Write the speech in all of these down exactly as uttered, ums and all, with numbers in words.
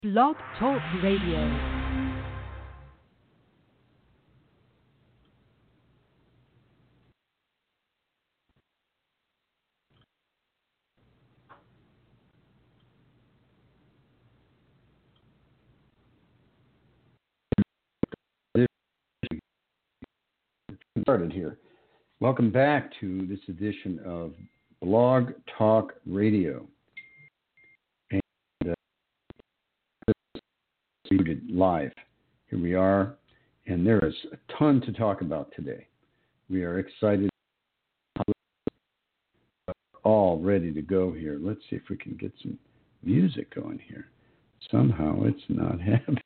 Blog Talk Radio. Started here. Welcome back to this edition of Blog Talk Radio. And uh, live. Here we are, and there is a ton to talk about today. We are excited, all ready to go here. Let's see if we can get some music going here. Somehow it's not happening.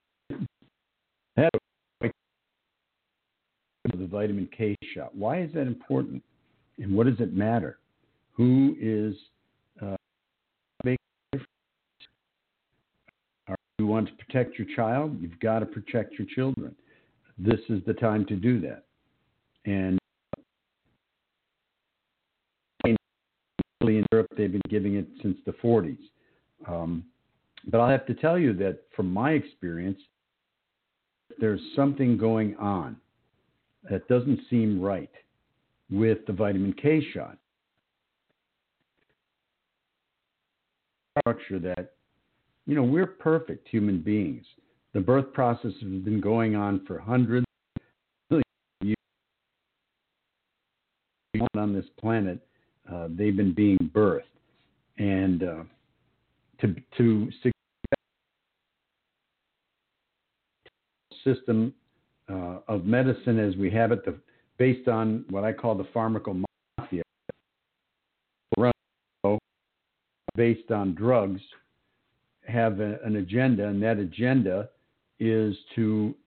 The vitamin K shot. Why is that important? And what does it matter? Who is uh, making a difference? Are you want to protect your child? You've got to protect your children. This is the time to do that. And in Europe, they've been giving it since the forties. Um, but I'll have to tell you that from my experience, there's something going on that doesn't seem right with the vitamin K shot. Structure that, you know, we're perfect human beings. The birth process has been going on for hundreds of years on this planet. Uh, they've been being birthed, and uh, to to system Uh, of medicine as we have it, the, based on what I call the pharmacomafia, based on drugs, have a, an agenda, and that agenda is to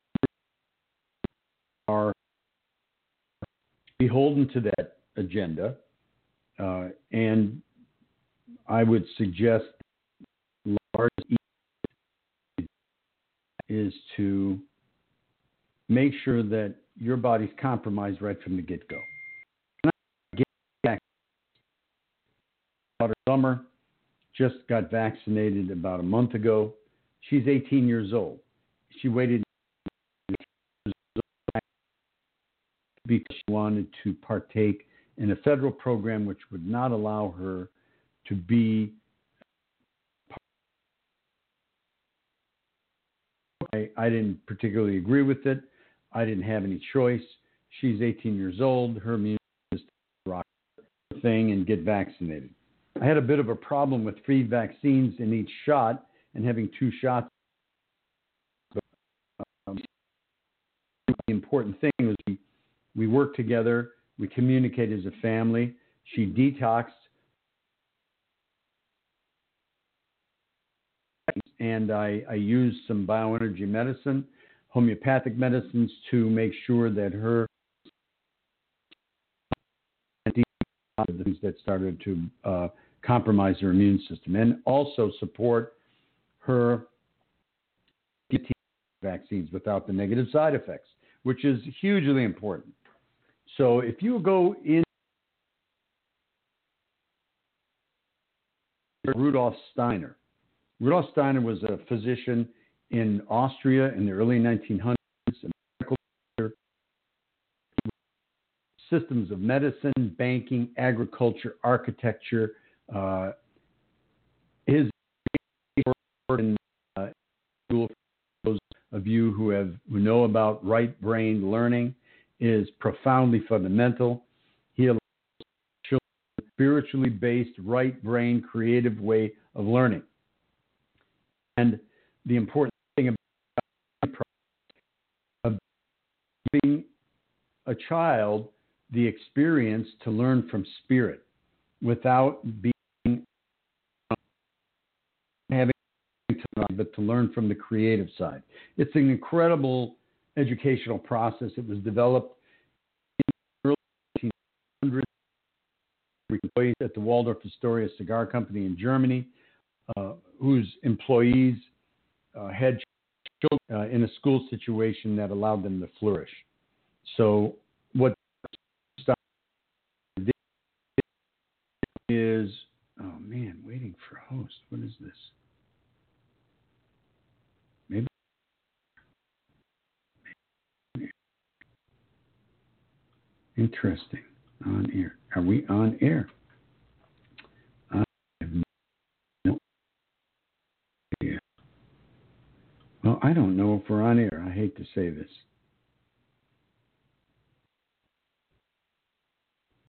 are beholden to that agenda, uh, and I would suggest large is to make sure that your body's compromised right from the get-go. Get back. Daughter Summer just got vaccinated about a month ago. She's eighteen years old. She waited because she wanted to partake in a federal program which would not allow her to be. I, I didn't particularly agree with it. I didn't have any choice. She's eighteen years old. Her immune system is rock thing and get vaccinated. I had a bit of a problem with free vaccines in each shot and having two shots. Um, the important thing was we, we worked together. We communicated as a family. She detoxed. And I, I used some bioenergy medicine, homeopathic medicines to make sure that her things that started to uh, compromise her immune system, and also support her vaccines without the negative side effects, which is hugely important. So if you go in Rudolf Steiner, Rudolf Steiner was a physician in Austria in the early nineteen hundreds, systems of medicine, banking, agriculture, architecture. Uh, his work in uh, school, for those of you who have who know about right-brain learning, is profoundly fundamental. He allows children a spiritually based, right-brain, creative way of learning. And the important thing about of giving a child the experience to learn from spirit without being having to learn, but to learn from the creative side. It's an incredible educational process. It was developed in the early eighteen hundreds at the Waldorf Astoria Cigar Company in Germany, uh, whose employees uh, had children uh, in a school situation that allowed them to flourish. So what is, oh man, waiting for host. What is this? Interesting. On air. Are we on air? I have no idea. Well, I don't know if we're on air. I hate to say this.